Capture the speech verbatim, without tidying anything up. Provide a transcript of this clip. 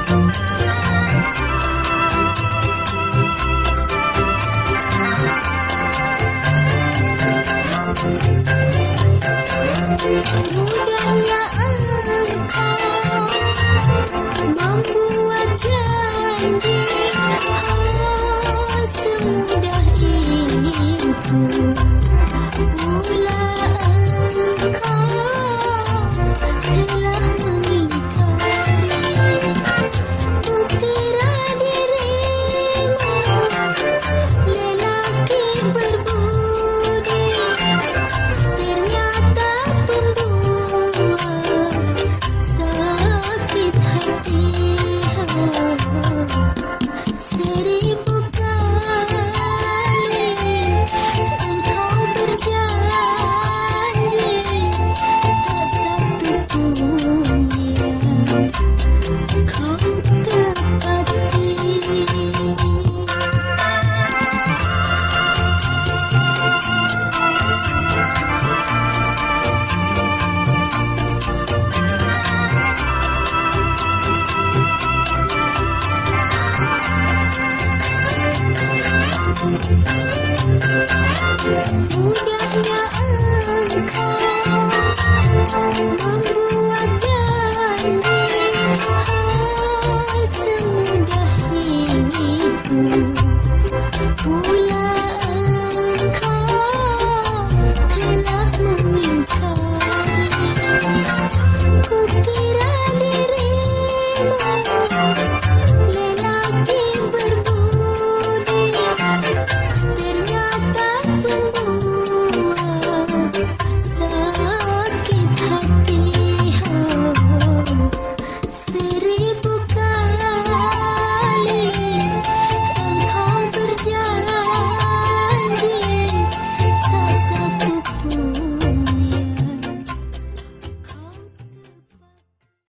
Mudahnya engkau membuat janji, oh semudah itu pula engkau telah mengingkari. Kukira dirimu lelaki berbudi, ternyata sakit hati. Seribu kali engkau berjanji, tak satu pun yang kau tepati. Mudahnya engkau membuat janji, oh semudah itu.